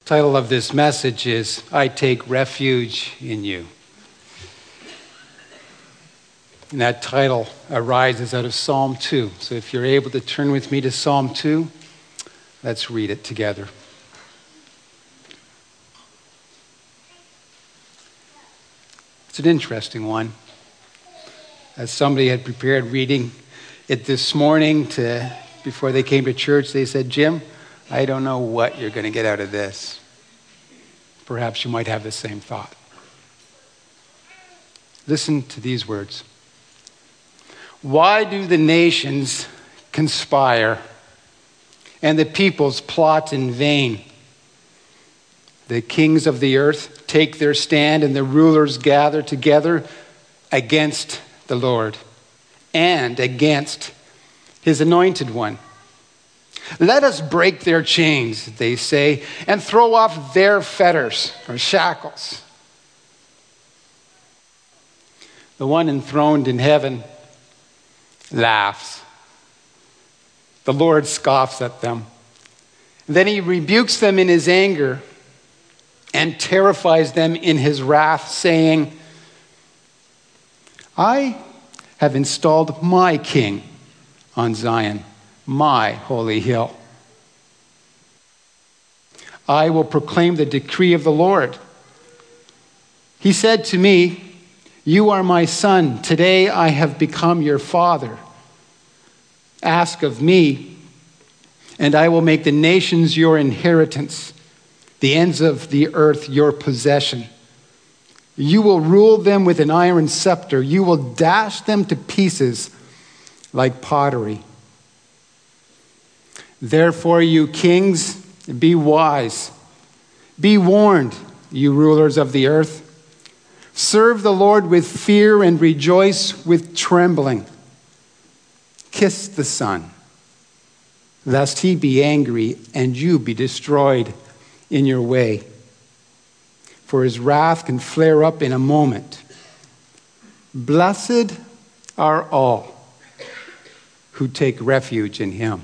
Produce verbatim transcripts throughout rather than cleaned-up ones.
Title of this message is, I Take Refuge in You. And that title arises out of Psalm two. So if you're able to turn with me to Psalm two, let's read it together. It's an interesting one. As somebody had prepared reading it this morning to before they came to church, they said, Jim, I don't know what you're going to get out of this. Perhaps you might have the same thought. Listen to these words. Why do the nations conspire and the peoples plot in vain? The kings of the earth take their stand and the rulers gather together against the Lord and against his anointed one. Let us break their chains, they say, and throw off their fetters or shackles. The one enthroned in heaven laughs. The Lord scoffs at them. Then he rebukes them in his anger and terrifies them in his wrath, saying, I have installed my king on Zion, my holy hill. I will proclaim the decree of the Lord. He said to me, you are my son. Today I have become your father. Ask of me, and I will make the nations your inheritance, the ends of the earth your possession. You will rule them with an iron scepter. You will dash them to pieces like pottery. Therefore, you kings, be wise. Be warned, you rulers of the earth. Serve the Lord with fear and rejoice with trembling. Kiss the Son, lest he be angry and you be destroyed in your way. For his wrath can flare up in a moment. Blessed are all who take refuge in him.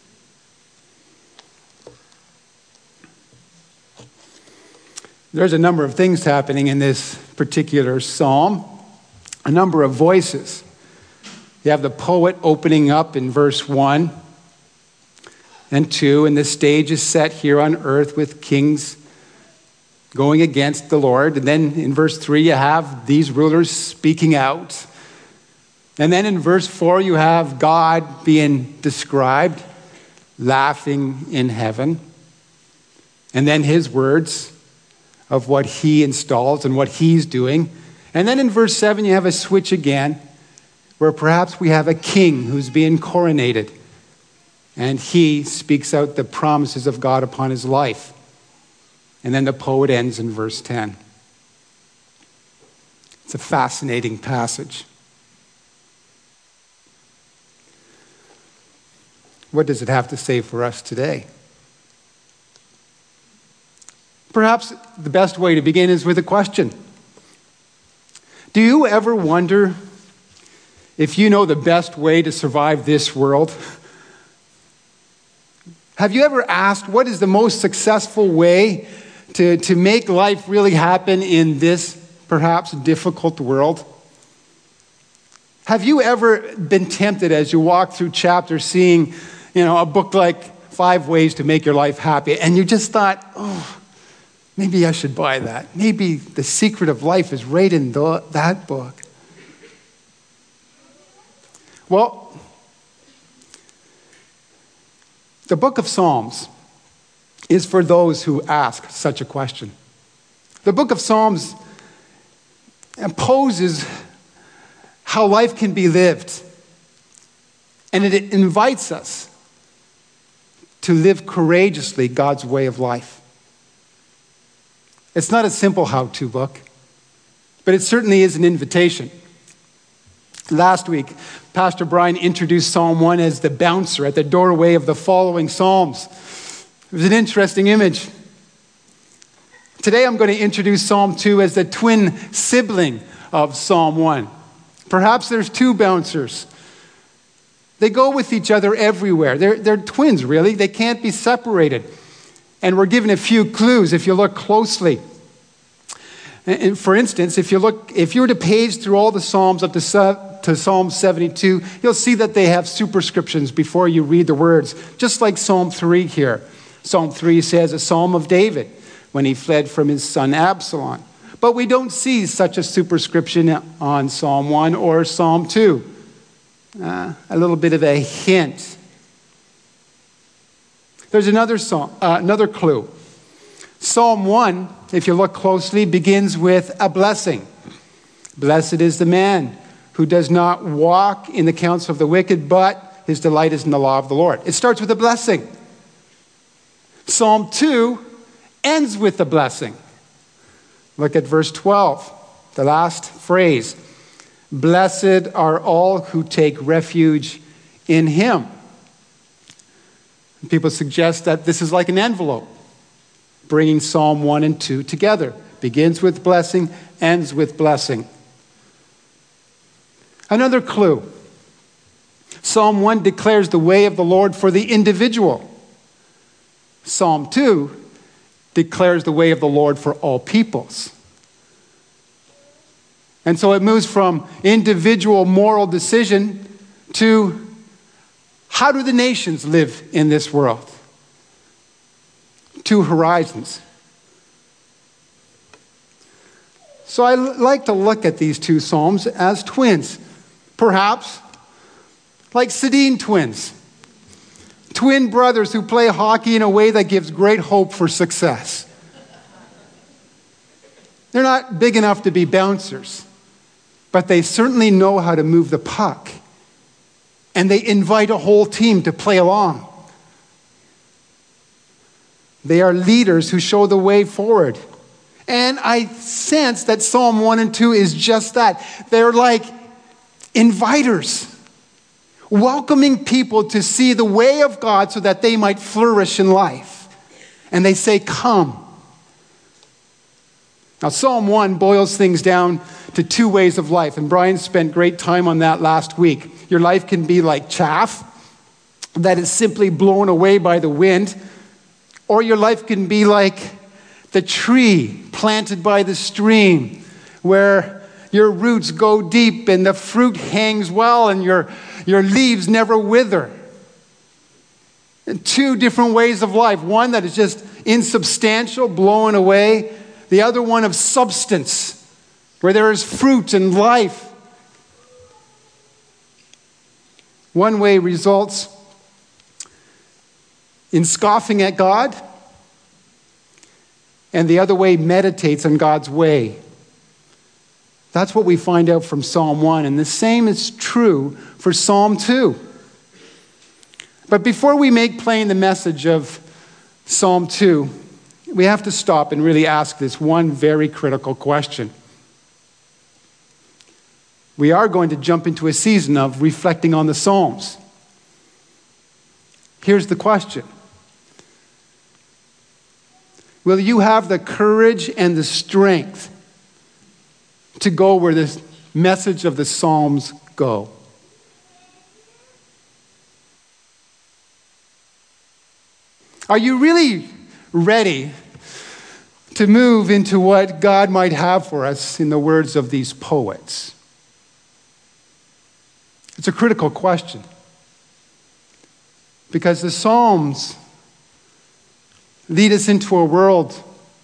There's a number of things happening in this particular psalm, a number of voices. You have the poet opening up in verse one and two, and the stage is set here on earth with kings going against the Lord. And then in verse three, you have these rulers speaking out. And then in verse four, you have God being described, laughing in heaven. And then his words of what he installs and what he's doing. And then in verse seven, you have a switch again, where perhaps we have a king who's being coronated. And he speaks out the promises of God upon his life. And then the poet ends in verse ten. It's a fascinating passage. What does it have to say for us today? Perhaps the best way to begin is with a question. Do you ever wonder if you know the best way to survive this world? Have you ever asked what is the most successful way to, to make life really happen in this perhaps difficult world? Have you ever been tempted as you walk through chapters seeing, you know, a book like Five Ways to Make Your Life Happy, and you just thought, oh, maybe I should buy that. Maybe the secret of life is right in the, that book. Well, the book of Psalms is for those who ask such a question. The book of Psalms poses how life can be lived, and it invites us to live courageously God's way of life. It's not a simple how-to book, but it certainly is an invitation. Last week, Pastor Brian introduced Psalm one as the bouncer at the doorway of the following Psalms. It was an interesting image. Today I'm going to introduce Psalm two as the twin sibling of Psalm one. Perhaps there's two bouncers. They go with each other everywhere. They're, they're twins, really. They can't be separated. And we're given a few clues if you look closely. And for instance, if you look, if you were to page through all the Psalms up to, to Psalm seventy-two, you'll see that they have superscriptions before you read the words, just like Psalm three here. Psalm three says, a psalm of David when he fled from his son Absalom. But we don't see such a superscription on Psalm one or Psalm two. Uh, a little bit of a hint. There's another, song, uh, another clue. Psalm one, if you look closely, begins with a blessing. Blessed is the man who does not walk in the counsel of the wicked, but his delight is in the law of the Lord. It starts with a blessing. Psalm two ends with a blessing. Look at verse twelve, the last phrase. Blessed are all who take refuge in him. People suggest that this is like an envelope, bringing Psalm one and two together. Begins with blessing, ends with blessing. Another clue. Psalm one declares the way of the Lord for the individual. Psalm two declares the way of the Lord for all peoples. And so it moves from individual moral decision to how do the nations live in this world? Two horizons. So I like to look at these two psalms as twins. Perhaps like Sedin twins. Twin brothers who play hockey in a way that gives great hope for success. They're not big enough to be bouncers, but they certainly know how to move the puck. And they invite a whole team to play along. They are leaders who show the way forward. And I sense that Psalm one and two is just that. They're like inviters, welcoming people to see the way of God so that they might flourish in life. And they say, come. Now, Psalm one boils things down to two ways of life. And Brian spent great time on that last week. Your life can be like chaff that is simply blown away by the wind. Or your life can be like the tree planted by the stream, where your roots go deep and the fruit hangs well and your, your leaves never wither. And two different ways of life. One that is just insubstantial, blown away. The other one of substance, where there is fruit and life. One way results in scoffing at God, and the other way meditates on God's way. That's what we find out from Psalm one, and the same is true for Psalm two. But before we make plain the message of Psalm two, we have to stop and really ask this one very critical question. We are going to jump into a season of reflecting on the Psalms. Here's the question. Will you have the courage and the strength to go where the message of the Psalms go? Are you really ready to move into what God might have for us in the words of these poets? It's a critical question, because the Psalms lead us into a world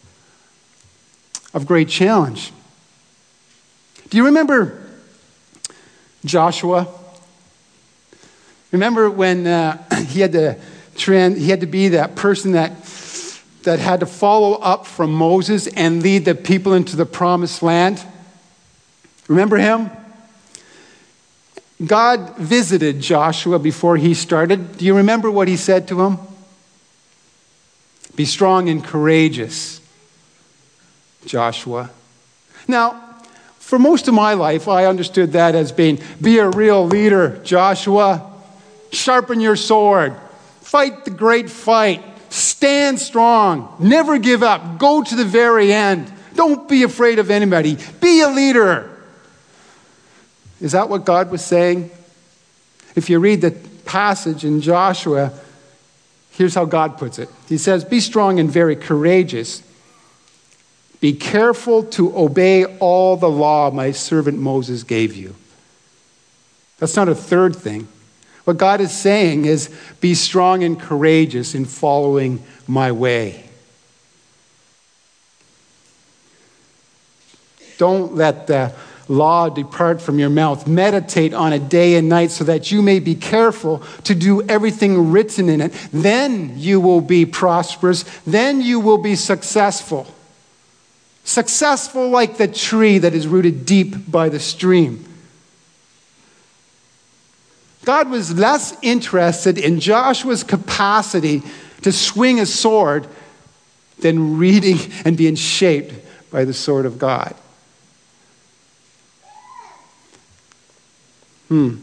of great challenge. Do you remember Joshua? Remember when uh, he had to trend, he had to be that person that that had to follow up from Moses and lead the people into the promised land? Remember him? God visited Joshua before he started. Do you remember what he said to him? Be strong and courageous, Joshua. Now, for most of my life, I understood that as being, be a real leader, Joshua. Sharpen your sword. Fight the great fight. Stand strong. Never give up. Go to the very end. Don't be afraid of anybody. Be a leader. Is that what God was saying? If you read the passage in Joshua, Here's how God puts it. He says, be strong and very courageous. Be careful to obey all the law my servant Moses gave you. That's not a third thing. What God is saying is, be strong and courageous in following my way. Don't let the law depart from your mouth. Meditate on it day and night so that you may be careful to do everything written in it. Then you will be prosperous. Then you will be successful. Successful like the tree that is rooted deep by the stream. God was less interested in Joshua's capacity to swing a sword than reading and being shaped by the sword of God. Hmm.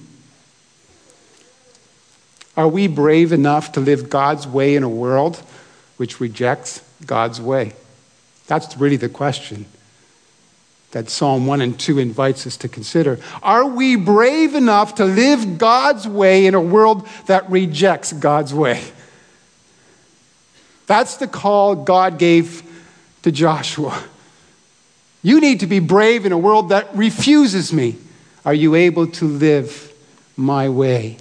Are we brave enough to live God's way in a world which rejects God's way? That's really the question that Psalm one and two invites us to consider. Are we brave enough to live God's way in a world that rejects God's way? That's the call God gave to Joshua. You need to be brave in a world that refuses me. Are you able to live my way?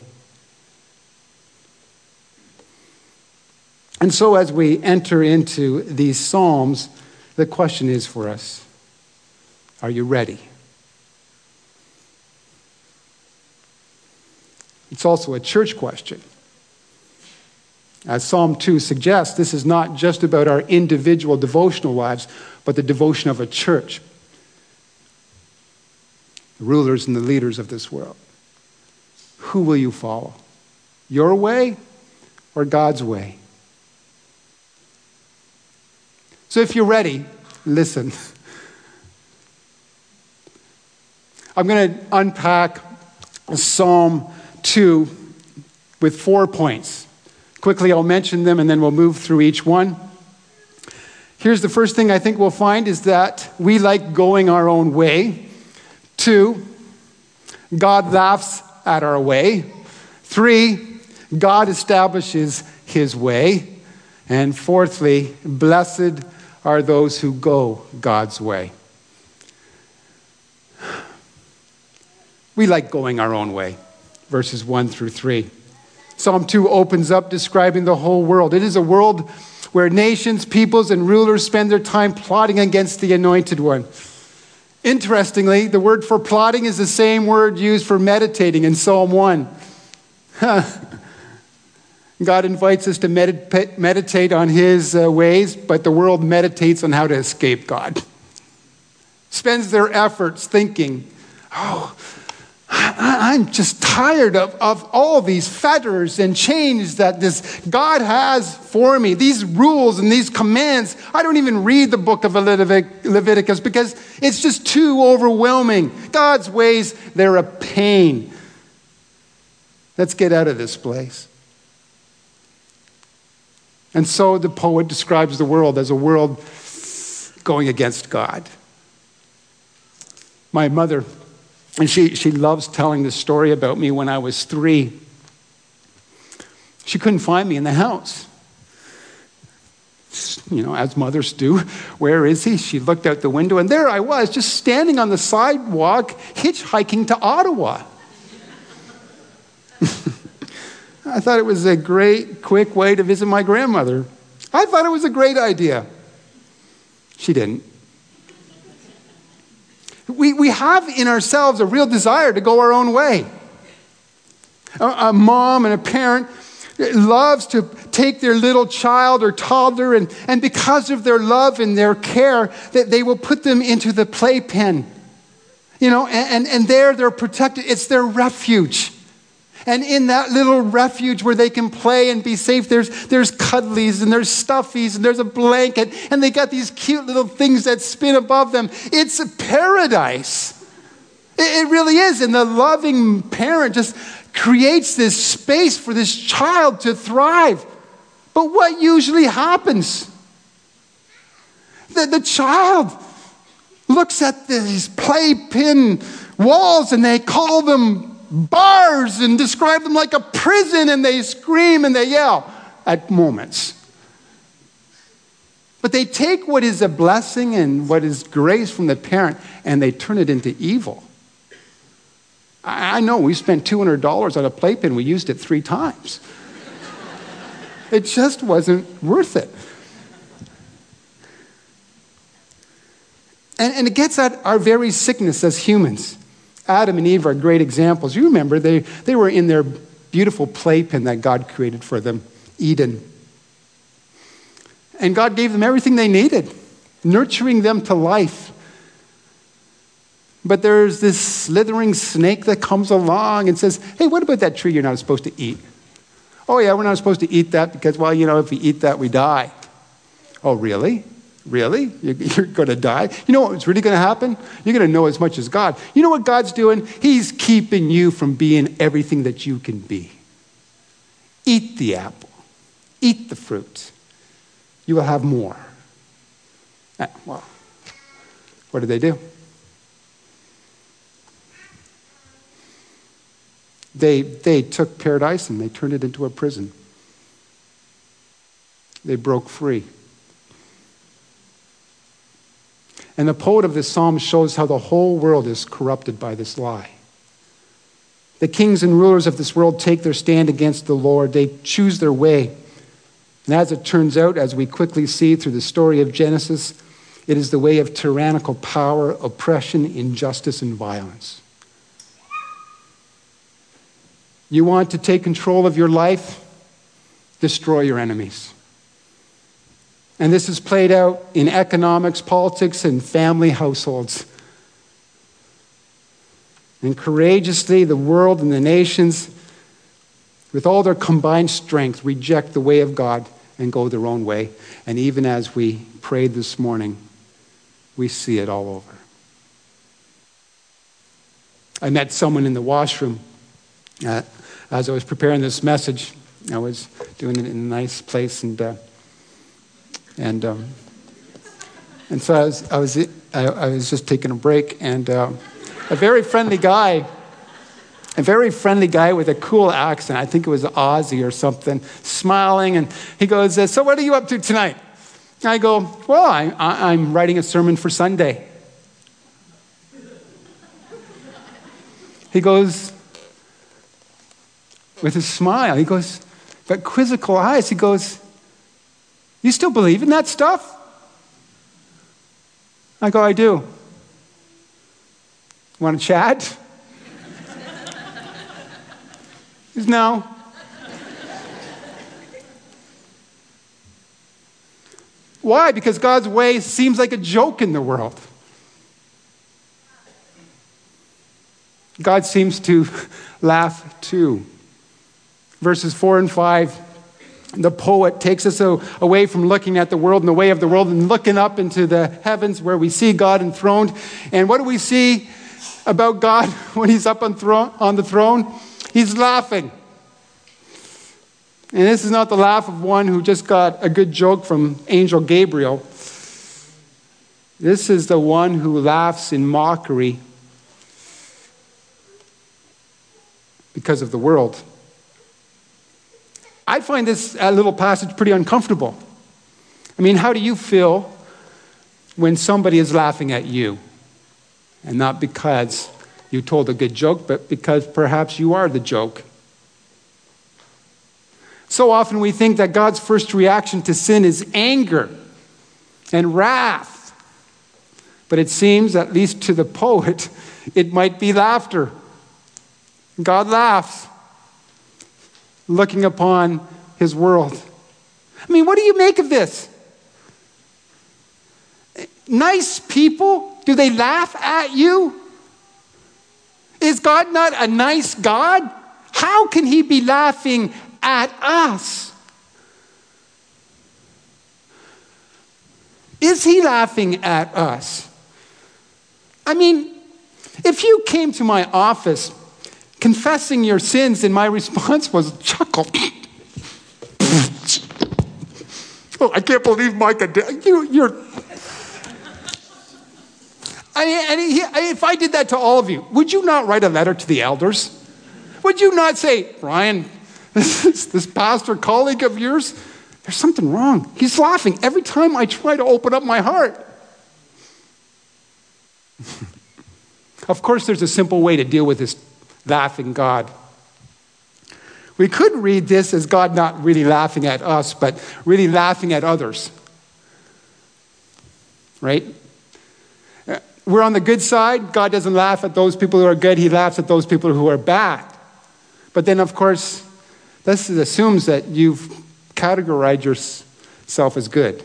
And so as we enter into these Psalms, the question is for us, are you ready? It's also a church question. As Psalm two suggests, this is not just about our individual devotional lives, but the devotion of a church. The rulers and the leaders of this world. Who will you follow? Your way or God's way? So if you're ready, listen. I'm going to unpack Psalm two with four points. Quickly, I'll mention them and then we'll move through each one. Here's the first thing I think we'll find is that we like going our own way. Two, God laughs at our way. Three, God establishes his way. And fourthly, blessed are those who go God's way. We like going our own way, verses one through three. Psalm two opens up describing the whole world. It is a world where nations, peoples, and rulers spend their time plotting against the Anointed One. Interestingly, the word for plotting is the same word used for meditating in Psalm one. God invites us to medit- meditate on his uh, ways, but the world meditates on how to escape God. Spends their efforts thinking, oh, I- I'm just tired of, of all these fetters and chains that this God has for me. These rules and these commands. I don't even read the book of Levit- Leviticus because it's just too overwhelming. God's ways, they're a pain. Let's get out of this place. And so the poet describes the world as a world going against God. My mother, and she, she loves telling this story about me when I was three. She couldn't find me in the house. You know, as mothers do. Where is he? She looked out the window, and there I was, just standing on the sidewalk, hitchhiking to Ottawa. I thought it was a great, quick way to visit my grandmother. I thought it was a great idea. She didn't. We, we have in ourselves a real desire to go our own way. A, a mom and a parent loves to take their little child or toddler, and, and because of their love and their care, that they will put them into the playpen. You know, and, and, and there they're protected. It's their refuge. And in that little refuge where they can play and be safe, there's, there's cuddlies and there's stuffies and there's a blanket. And they got these cute little things that spin above them. It's a paradise. It, it really is. And the loving parent just creates this space for this child to thrive. But what usually happens? The, the child looks at these playpen walls and they call them bars and describe them like a prison, and they scream and they yell. at moments. But they take what is a blessing and what is grace from the parent and they turn it into evil. I, I know we spent two hundred dollars on a playpen. We used it three times. It just wasn't worth it. And, and it gets at our very sickness as humans. Adam and Eve are great examples. You remember, they, they were in their beautiful playpen that God created for them, Eden. And God gave them everything they needed, nurturing them to life. But there's this slithering snake that comes along and says, hey, what about that tree you're not supposed to eat? Oh, yeah, we're not supposed to eat that because, well, you know, if we eat that, we die. Oh, really? Really? You're going to die? You know what's really going to happen? You're going to know as much as God. You know what God's doing? He's keeping you from being everything that you can be. Eat the apple. Eat the fruit. You will have more. Ah, well, what did they do? They, they took paradise and they turned it into a prison. They broke free. And the poet of this psalm shows how the whole world is corrupted by this lie. The kings and rulers of this world take their stand against the Lord. They choose their way. And as it turns out, as we quickly see through the story of Genesis, it is the way of tyrannical power, oppression, injustice, and violence. You want to take control of your life? Destroy your enemies. And this is played out in economics, politics, and family households. And courageously, the world and the nations, with all their combined strength, reject the way of God and go their own way. And even as we prayed this morning, we see it all over. I met someone in the washroom uh, as I was preparing this message. I was doing it in a nice place, and uh, and um, and so I was I was I, I was just taking a break, and uh, a very friendly guy. A very friendly guy with a cool accent. I think it was Aussie or something, smiling. And he goes, so what are you up to tonight? And I go, well, I, I, I'm writing a sermon for Sunday. He goes, with a smile, he goes, but quizzical eyes, he goes, you still believe in that stuff? I go, I do. Want to chat? No. Why? Because God's way seems like a joke in the world. God seems to laugh too. Verses four and five, the poet takes us away from looking at the world and the way of the world and looking up into the heavens where we see God enthroned. And what do we see about God when he's up on, throne, on the throne? He's laughing. And this is not the laugh of one who just got a good joke from Angel Gabriel. This is the one who laughs in mockery because of the world. I find this uh, little passage pretty uncomfortable. I mean, how do you feel when somebody is laughing at you? And not because you told a good joke, but because perhaps you are the joke. So often we think that God's first reaction to sin is anger and wrath. But it seems, at least to the poet, it might be laughter. God laughs, looking upon his world. I mean, what do you make of this? Nice people, do they laugh at you? Is God not a nice God? How can he be laughing at us? Is he laughing at us? I mean, if you came to my office confessing your sins and my response was chuckle. Oh, I can't believe Micah did. You, you're... I, and he, if I did that to all of you, would you not write a letter to the elders? Would you not say, Brian, this, this pastor colleague of yours, there's something wrong. He's laughing every time I try to open up my heart. Of course, there's a simple way to deal with this laughing God. We could read this as God not really laughing at us, but really laughing at others. Right? We're on the good side. God doesn't laugh at those people who are good. He laughs at those people who are bad. But then, of course, this assumes that you've categorized yourself as good.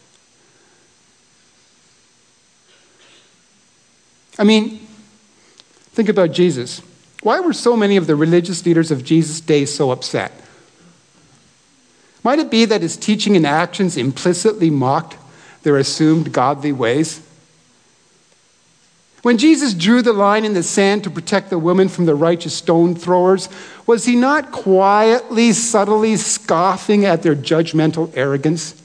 I mean, think about Jesus. Why were so many of the religious leaders of Jesus' day so upset? Might it be that his teaching and actions implicitly mocked their assumed godly ways? When Jesus drew the line in the sand to protect the women from the righteous stone throwers, was he not quietly, subtly scoffing at their judgmental arrogance?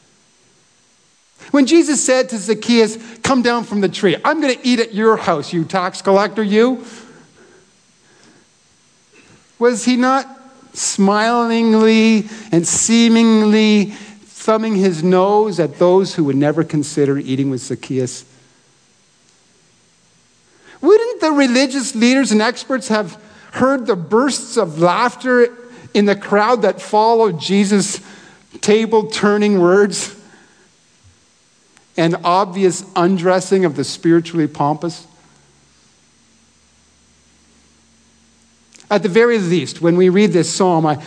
When Jesus said to Zacchaeus, "Come down from the tree. I'm going to eat at your house, you tax collector, you." Was he not smilingly and seemingly thumbing his nose at those who would never consider eating with Zacchaeus? Wouldn't the religious leaders and experts have heard the bursts of laughter in the crowd that followed Jesus' table-turning words and obvious undressing of the spiritually pompous? At the very least, when we read this psalm, I,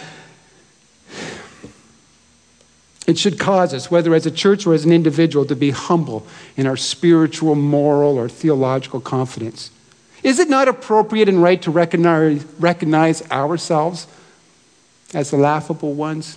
it should cause us, whether as a church or as an individual, to be humble in our spiritual, moral, or theological confidence. Is it not appropriate and right to recognize, recognize ourselves as the laughable ones?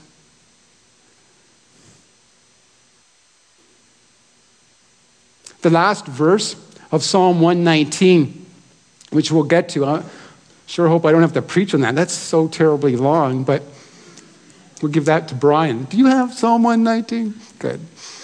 The last verse of Psalm one nineteen, which we'll get to, I sure hope I don't have to preach on that. That's so terribly long, but we'll give that to Brian. Do you have Psalm one nineteen? Good.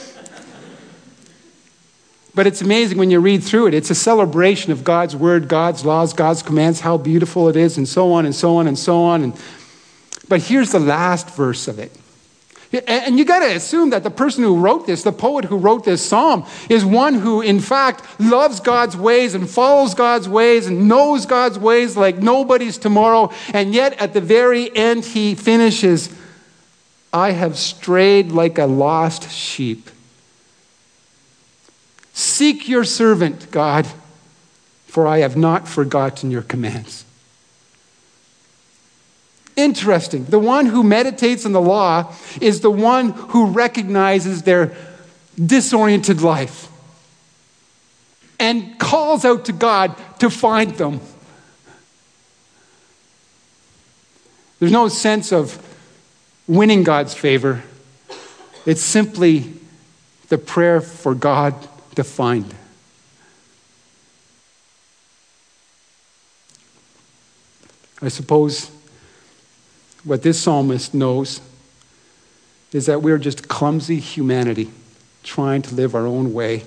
But it's amazing when you read through it. It's a celebration of God's word, God's laws, God's commands, how beautiful it is, and so on and so on and so on. And, but here's the last verse of it. And you got to assume that the person who wrote this, the poet who wrote this psalm, is one who, in fact, loves God's ways and follows God's ways and knows God's ways like nobody's tomorrow. And yet, at the very end, he finishes, "I have strayed like a lost sheep. Seek your servant, God, for I have not forgotten your commands." Interesting. The one who meditates on the law is the one who recognizes their disoriented life and calls out to God to find them. There's no sense of winning God's favor. It's simply the prayer for God to find. I suppose what this psalmist knows is that we're just clumsy humanity trying to live our own way.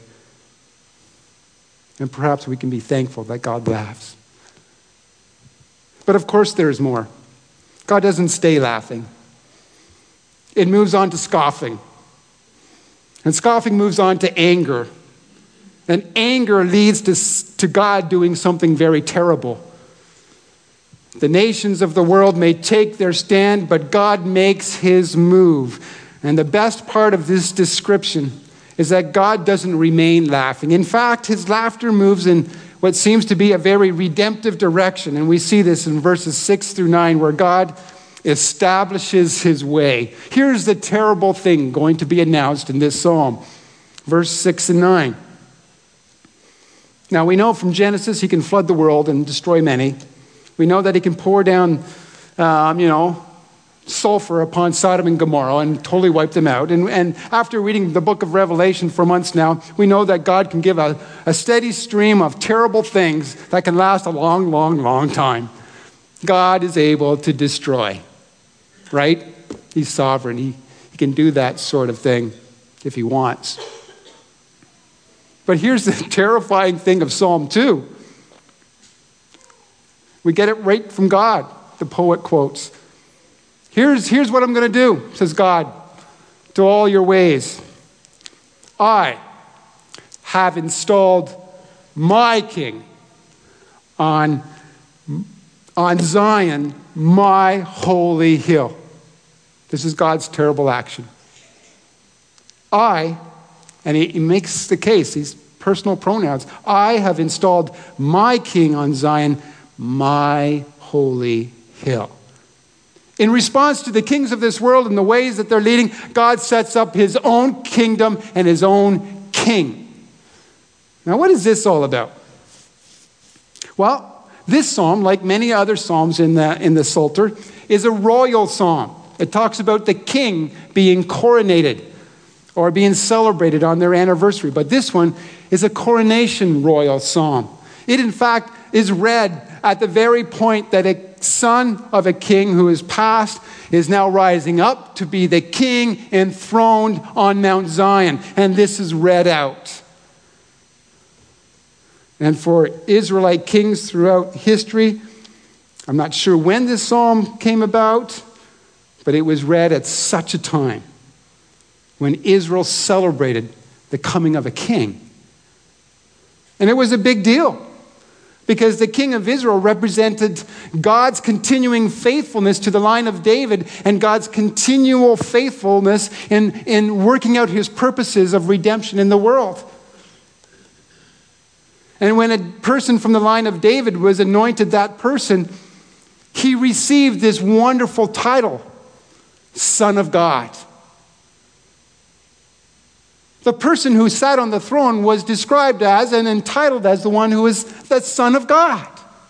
And perhaps we can be thankful that God laughs. But of course there is more. God doesn't stay laughing. It moves on to scoffing. And scoffing moves on to anger. And anger leads to, to God doing something very terrible. The nations of the world may take their stand, but God makes his move. And the best part of this description is that God doesn't remain laughing. In fact, his laughter moves in what seems to be a very redemptive direction. And we see this in verses six through nine, where God establishes his way. Here's the terrible thing going to be announced in this psalm. Verse six and nine. Now we know from Genesis he can flood the world and destroy many. We know that he can pour down, um, you know, sulfur upon Sodom and Gomorrah and totally wipe them out. And, and after reading the book of Revelation for months now, we know that God can give a, a steady stream of terrible things that can last a long, long, long time. God is able to destroy, right? He's sovereign. He, he can do that sort of thing if he wants. But here's the terrifying thing of Psalm two. We get it right from God, the poet quotes. Here's, here's what I'm going to do, says God, to all your ways. I have installed my king on, on Zion, my holy hill. This is God's terrible action. I, and he, he makes the case, these personal pronouns, I have installed my king on Zion, my holy hill. In response to the kings of this world and the ways that they're leading, God sets up his own kingdom and his own king. Now, what is this all about? Well, this psalm, like many other psalms in the, in the Psalter, is a royal psalm. It talks about the king being coronated or being celebrated on their anniversary. But this one is a coronation royal psalm. It, in fact, is read at the very point that a son of a king who is passed is now rising up to be the king enthroned on Mount Zion. And this is read out. And for Israelite kings throughout history, I'm not sure when this psalm came about, but it was read at such a time when Israel celebrated the coming of a king. And it was a big deal because the king of Israel represented God's continuing faithfulness to the line of David and God's continual faithfulness in, in working out his purposes of redemption in the world. And when a person from the line of David was anointed that person, he received this wonderful title, Son of God. The person who sat on the throne was described as and entitled as the one who is the Son of God.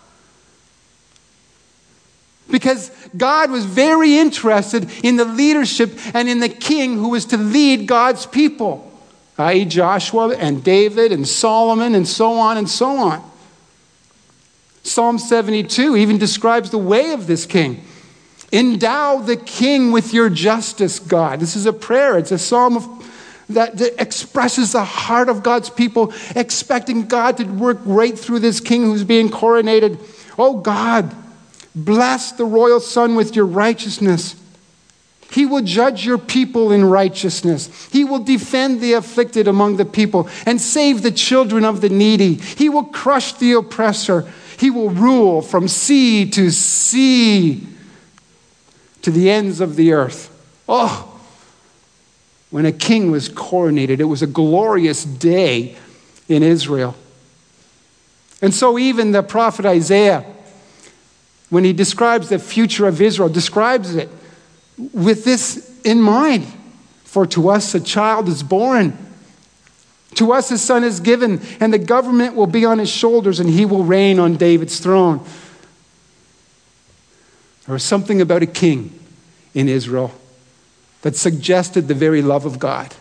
Because God was very interested in the leadership and in the king who was to lead God's people, that is. Joshua and David and Solomon and so on and so on. Psalm seventy-two even describes the way of this king. Endow the king with your justice, God. This is a prayer. It's a psalm of That, that expresses the heart of God's people, expecting God to work right through this king who's being coronated. Oh God, bless the royal son with your righteousness. He will judge your people in righteousness. He will defend the afflicted among the people and save the children of the needy. He will crush the oppressor. He will rule from sea to sea to the ends of the earth. Oh, when a king was coronated, it was a glorious day in Israel. And so even the prophet Isaiah, when he describes the future of Israel, describes it with this in mind. For to us a child is born. To us a son is given, and the government will be on his shoulders, and he will reign on David's throne. There was something about a king in Israel that suggested the very love of God.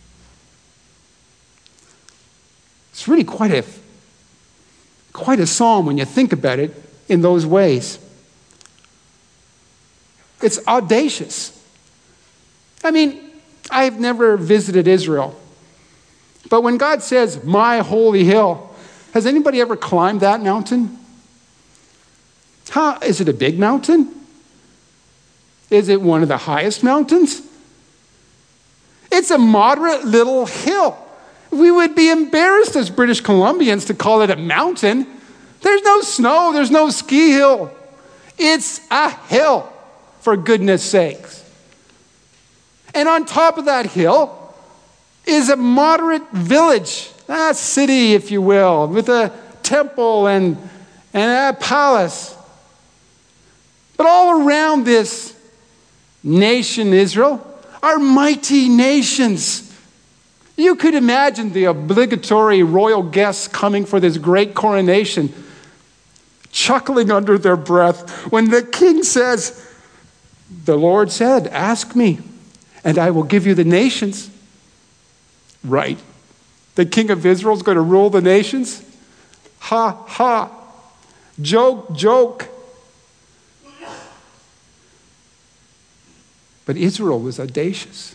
It's really quite a, quite a psalm when you think about it in those ways. It's audacious. I mean, I've never visited Israel, but when God says, my holy hill, has anybody ever climbed that mountain? How, is it a big mountain? Is it one of the highest mountains? It's a moderate little hill. We would be embarrassed as British Columbians to call it a mountain. There's no snow. There's no ski hill. It's a hill, for goodness sakes. And on top of that hill is a moderate village, a city, if you will, with a temple and, and a palace. But all around this nation, Israel, are mighty nations. You could imagine the obligatory royal guests coming for this great coronation, chuckling under their breath when the king says, the Lord said, ask me, and I will give you the nations. Right. The king of Israel is going to rule the nations? Ha, ha. Joke, joke. But Israel was audacious.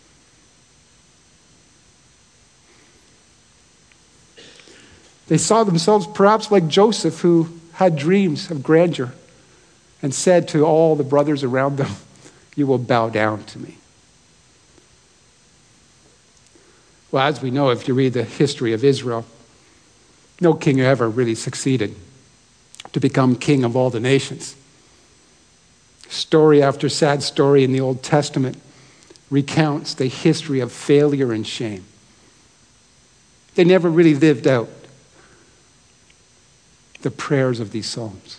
They saw themselves perhaps like Joseph, who had dreams of grandeur and said to all the brothers around them, you will bow down to me. Well, as we know, if you read the history of Israel, no king ever really succeeded to become king of all the nations. Story after sad story in the Old Testament recounts the history of failure and shame. They never really lived out the prayers of these psalms.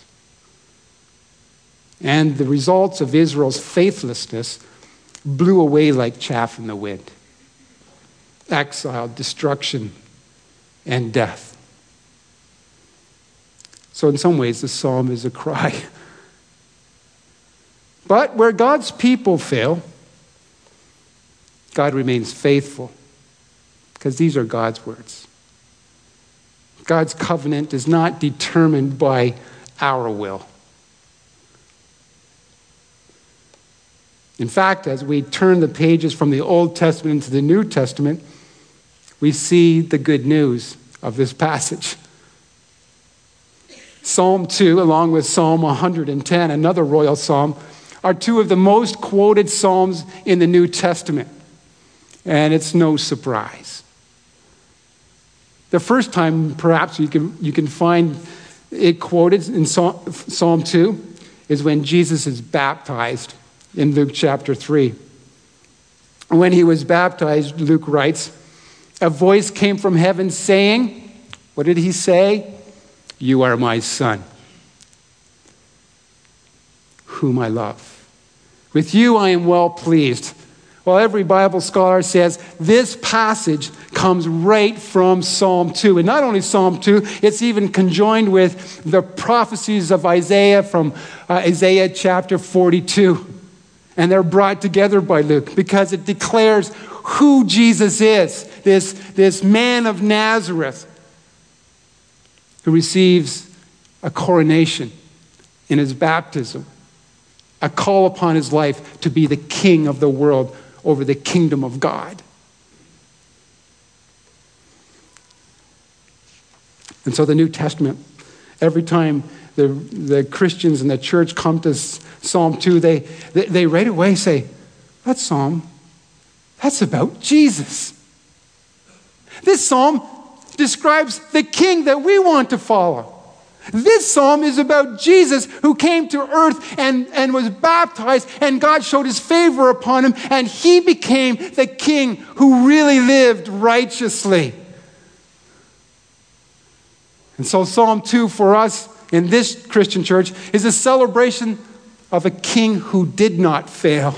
And the results of Israel's faithlessness blew away like chaff in the wind. Exile, destruction, and death. So in some ways, the psalm is a cry. But where God's people fail, God remains faithful, because these are God's words. God's covenant is not determined by our will. In fact, as we turn the pages from the Old Testament into the New Testament, we see the good news of this passage. Psalm two, along with Psalm one hundred ten, another royal psalm, are two of the most quoted psalms in the New Testament. And it's no surprise. The first time, perhaps, you can, you can find it quoted in Psalm two is when Jesus is baptized in Luke chapter three. When he was baptized, Luke writes, a voice came from heaven saying, what did he say? You are my son, whom I love. With you I am well pleased. Well, every Bible scholar says this passage comes right from Psalm two. And not only Psalm two, it's even conjoined with the prophecies of Isaiah from uh, Isaiah chapter forty-two. And they're brought together by Luke because it declares who Jesus is, this, this man of Nazareth who receives a coronation in his baptism, a call upon his life to be the king of the world over the kingdom of God. And so the New Testament, every time the, the Christians in the church come to Psalm two, they, they, they right away say, that psalm, that's about Jesus. This psalm describes the king that we want to follow. This psalm is about Jesus who came to earth and, and was baptized, and God showed his favor upon him, and he became the king who really lived righteously. And so Psalm two for us in this Christian church is a celebration of a king who did not fail.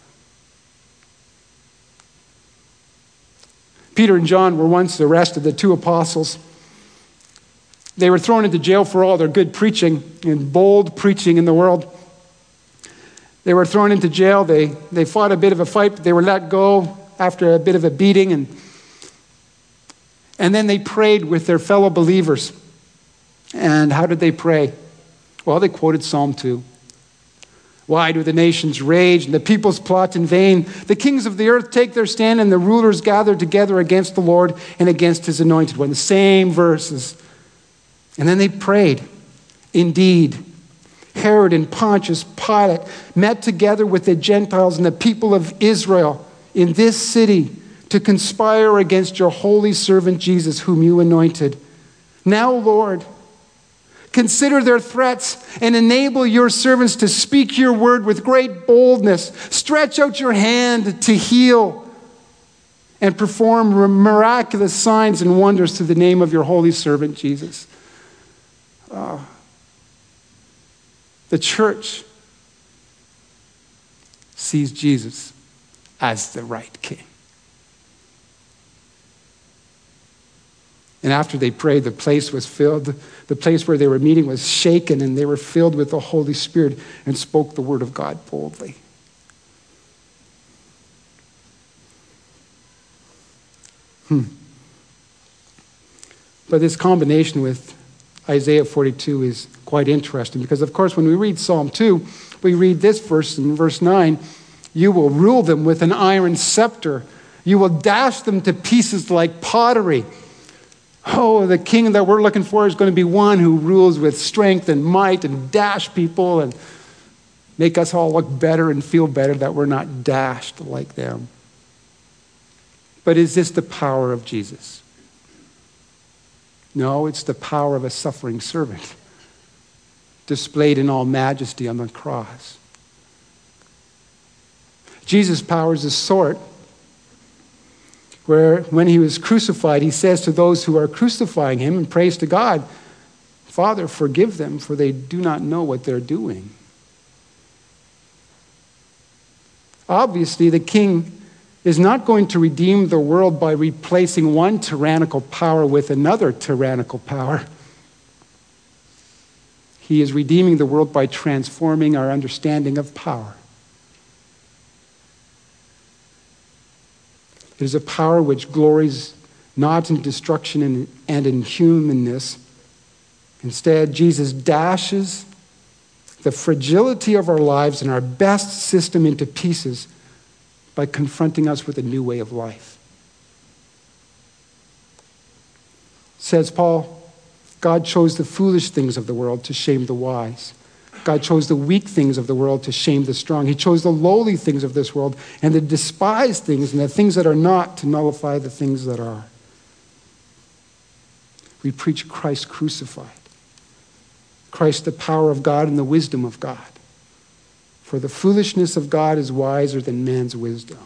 Peter and John were once arrested, the two apostles. They were thrown into jail for all their good preaching and bold preaching in the world. They were thrown into jail. They, they fought a bit of a fight, but they were let go after a bit of a beating. And, and then they prayed with their fellow believers. And how did they pray? Well, they quoted Psalm two. Why do the nations rage and the peoples plot in vain? The kings of the earth take their stand and the rulers gather together against the Lord and against his anointed one. The same verses. And then they prayed. Indeed, Herod and Pontius Pilate met together with the Gentiles and the people of Israel in this city to conspire against your holy servant Jesus, whom you anointed. Now, Lord, consider their threats and enable your servants to speak your word with great boldness. Stretch out your hand to heal and perform miraculous signs and wonders through the name of your holy servant Jesus. Uh, the church sees Jesus as the right king. And after they prayed, the place was filled. The place where they were meeting was shaken, and they were filled with the Holy Spirit and spoke the word of God boldly. Hmm. But this combination with Isaiah forty-two is quite interesting because, of course, when we read Psalm two, we read this verse in verse nine, you will rule them with an iron scepter. You will dash them to pieces like pottery. Oh, the king that we're looking for is going to be one who rules with strength and might and dash people. And make us all look better and feel better that we're not dashed like them. But is this the power of Jesus? No, it's the power of a suffering servant displayed in all majesty on the cross. Jesus' power is the sort where when he was crucified, he says to those who are crucifying him and prays to God, Father, forgive them, for they do not know what they're doing. Obviously, the king is not going to redeem the world by replacing one tyrannical power with another tyrannical power. He is redeeming the world by transforming our understanding of power. It is a power which glories not in destruction and in humanness. Instead, Jesus dashes the fragility of our lives and our best system into pieces by confronting us with a new way of life. Says Paul, God chose the foolish things of the world to shame the wise. God chose the weak things of the world to shame the strong. He chose the lowly things of this world and the despised things and the things that are not to nullify the things that are. We preach Christ crucified. Christ, the power of God and the wisdom of God. For the foolishness of God is wiser than man's wisdom.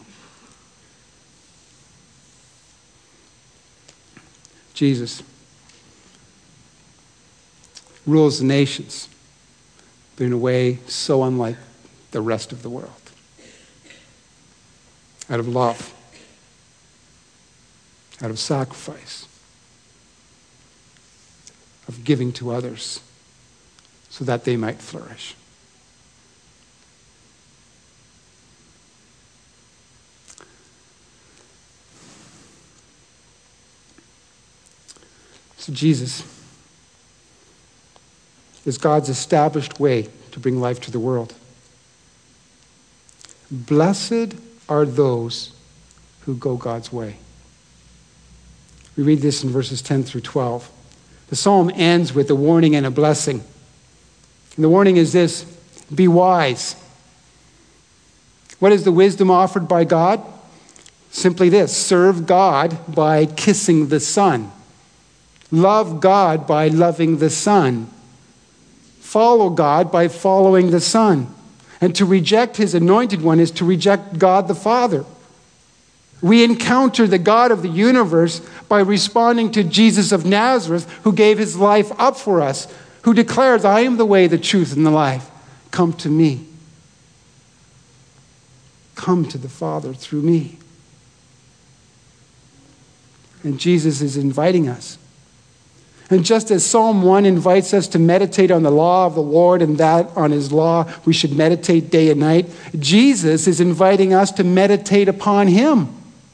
Jesus rules the nations, but in a way so unlike the rest of the world. Out of love, out of sacrifice, of giving to others so that they might flourish. So Jesus is God's established way to bring life to the world. Blessed are those who go God's way. We read this in verses ten through twelve. The psalm ends with a warning and a blessing. And the warning is this: be wise. What is the wisdom offered by God? Simply this: serve God by kissing the Son. Love God by loving the Son. Follow God by following the Son. And to reject his anointed one is to reject God the Father. We encounter the God of the universe by responding to Jesus of Nazareth, who gave his life up for us, who declares, I am the way, the truth, and the life. Come to me. Come to the Father through me. And Jesus is inviting us. And just as Psalm one invites us to meditate on the law of the Lord and that on his law we should meditate day and night, Jesus is inviting us to meditate upon him.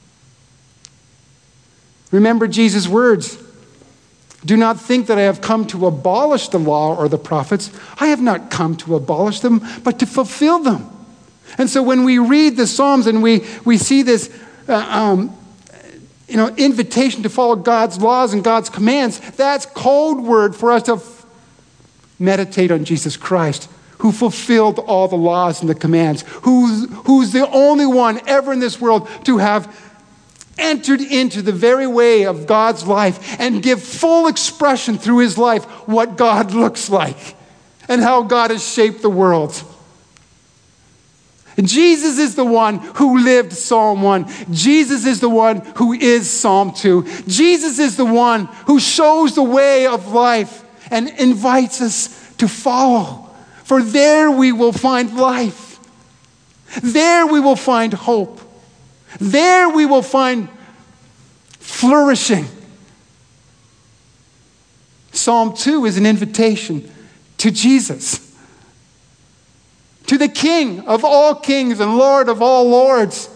Remember Jesus' words. Do not think that I have come to abolish the law or the prophets. I have not come to abolish them, but to fulfill them. And so when we read the Psalms and we, we see this uh, um, you know, invitation to follow God's laws and God's commands, that's code word for us to f- meditate on Jesus Christ, who fulfilled all the laws and the commands, who's, who's the only one ever in this world to have entered into the very way of God's life and give full expression through his life what God looks like and how God has shaped the world. And Jesus is the one who lived Psalm one. Jesus is the one who is Psalm two. Jesus is the one who shows the way of life and invites us to follow. For there we will find life. There we will find hope. There we will find flourishing. Psalm two is an invitation to Jesus, to the King of all kings and Lord of all lords.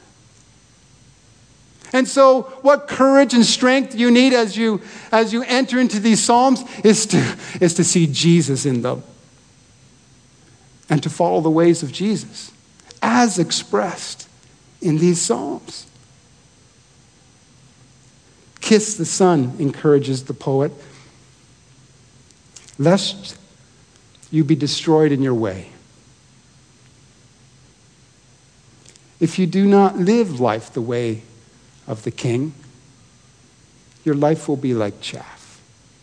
And so what courage and strength you need as you, as you enter into these Psalms is to, is to see Jesus in them and to follow the ways of Jesus as expressed in these Psalms. Kiss the Son, encourages the poet, lest you be destroyed in your way. if you do not live life the way of the King, your life will be like chaff.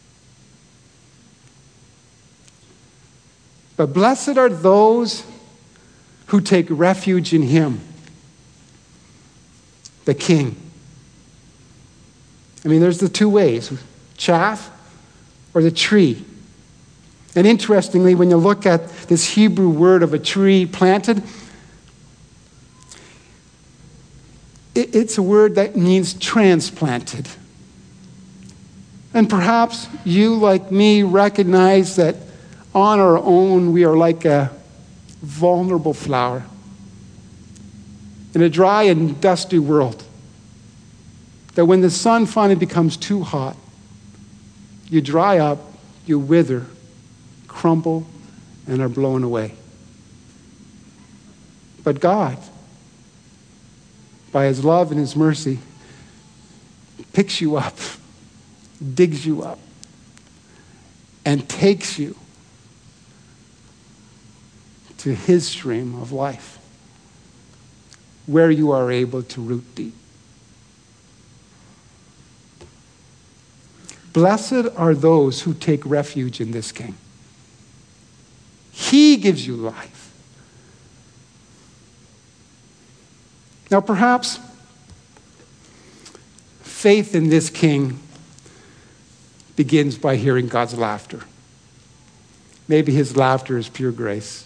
But blessed are those who take refuge in him, the King. I mean, there's the two ways, chaff or the tree. And interestingly, when you look at this Hebrew word of a tree planted, it, it's a word that means transplanted. And perhaps you, like me, recognize that on our own we are like a vulnerable flower in a dry and dusty world. That when the sun finally becomes too hot, you dry up, you wither, crumble, and are blown away. But God, by his love and his mercy, picks you up, digs you up, and takes you to his stream of life, where you are able to root deep. Blessed are those who take refuge in this King. He gives you life. Now, perhaps faith in this King begins by hearing God's laughter. Maybe his laughter is pure grace.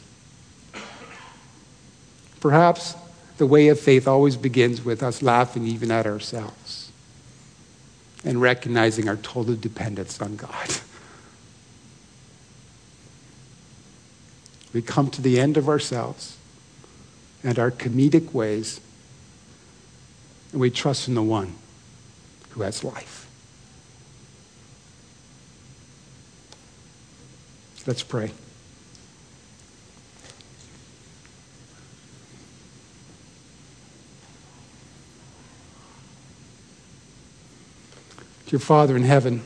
Perhaps the way of faith always begins with us laughing even at ourselves and recognizing our total dependence on God. We come to the end of ourselves and our comedic ways, and we trust in the one who has life. Let's pray. Dear Father in heaven,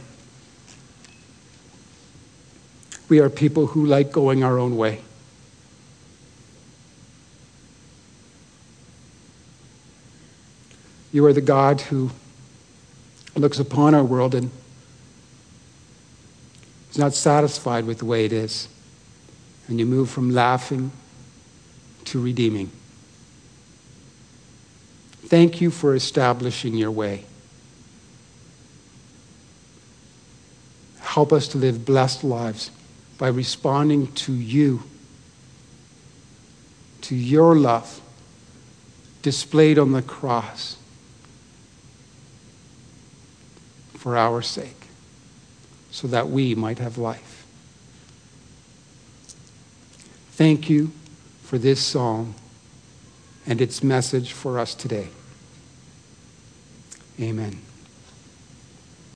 we are people who like going our own way. You are the God who looks upon our world and is not satisfied with the way it is. And you move from laughing to redeeming. Thank you for establishing your way. Help us to live blessed lives by responding to you, to your love displayed on the cross for our sake, so that we might have life. Thank you for this psalm and its message for us today. Amen.